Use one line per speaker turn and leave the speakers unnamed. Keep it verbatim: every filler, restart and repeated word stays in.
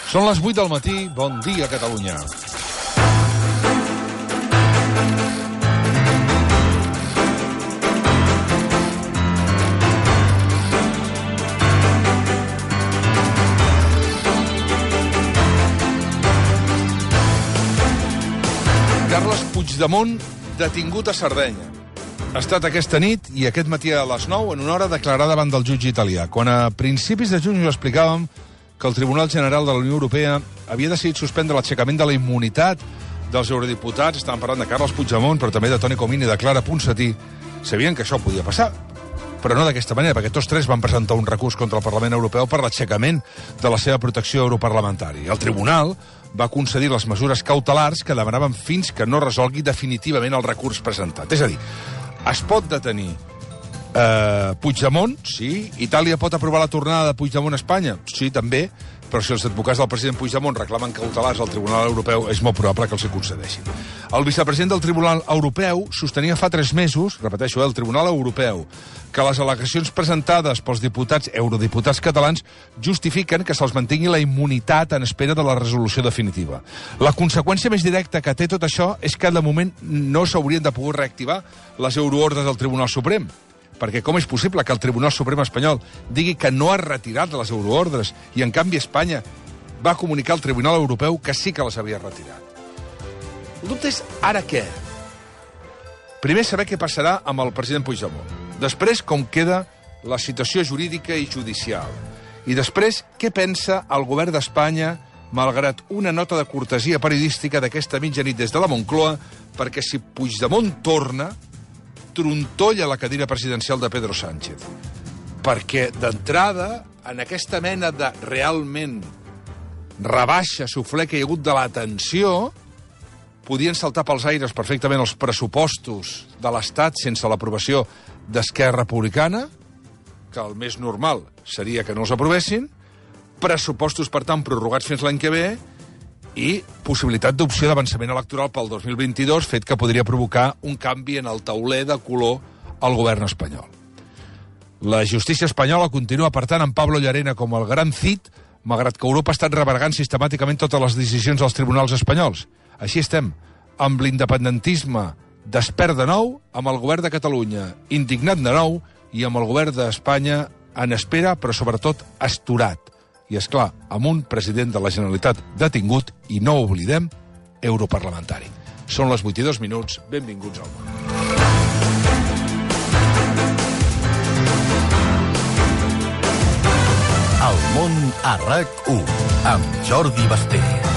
Són les vuit del matí. Bon dia, Catalunya. Carles Puigdemont, detingut a Sardenya. Ha estat aquesta nit i aquest matí a les nou en una hora declarada davant del jutge italià. Quan a principis de juny us explicàvem que el Tribunal General de la Unió Europea havia decidit suspendre l'aixecament de la immunitat dels eurodiputats, estàvem parlant de Carles Puigdemont, però també de Toni Comín i de Clara Ponsatí, sabien que això podia passar. Però no d'aquesta manera, perquè tots tres van presentar un recurs contra el Parlament Europeu per l'aixecament de la seva protecció europarlamentària. El Tribunal va concedir les mesures cautelars que demanaven fins que no resolgui definitivament el recurs presentat. És a dir, es pot detenir eh, Puigdemont, sí. Itàlia pot aprovar la tornada de Puigdemont a Espanya, sí, també. Però si els advocats del president Puigdemont reclamen cautelars al Tribunal Europeu, és molt probable que els hi concedeixin. El vicepresident del Tribunal Europeu sostenia fa tres mesos, repeteixo, eh, el Tribunal Europeu, que les al·legacions presentades pels diputats, eurodiputats catalans, justifiquen que se'ls mantingui la immunitat en espera de la resolució definitiva. La conseqüència més directa que té tot això és que de moment no s'haurien de poder reactivar les euroordres del Tribunal Suprem. Perquè com és possible que el Tribunal Suprem espanyol digui que no ha retirat les euroordres i, en canvi, Espanya va comunicar al Tribunal Europeu que sí que les havia retirat? El dubte és ara què? Primer, saber què passarà amb el president Puigdemont. Després, com queda la situació jurídica i judicial. I després, què pensa el govern d'Espanya, malgrat una nota de cortesia periodística d'aquesta mitjanit des de la Moncloa, perquè si Puigdemont torna, trontolla la cadira presidencial de Pedro Sánchez. Perquè, d'entrada, en aquesta mena de realment rebaixa, suflé que hi ha hagut de la tensió, podien saltar pels aires perfectament els pressupostos de l'Estat sense l'aprovació d'Esquerra Republicana, que el més normal seria que no els aprovessin, pressupostos, per tant, prorrogats fins l'any que ve, i possibilitat d'opció d'avançament electoral pel dos mil vint-i-dos, fet que podria provocar un canvi en el tauler de color al govern espanyol. La justícia espanyola continua, per tant, amb Pablo Llarena com el gran Cid, malgrat que Europa ha estat revergant sistemàticament totes les decisions dels tribunals espanyols. Així estem, amb l'independentisme despert de nou, amb el govern de Catalunya indignat de nou i amb el govern d'Espanya en espera, però sobretot asturat. I, és clar, amb un president de la Generalitat detingut i, no oblidem, europarlamentari. Són les vuit i dos minuts. Benvinguts al món.
El món a RAC u, amb Jordi Basté.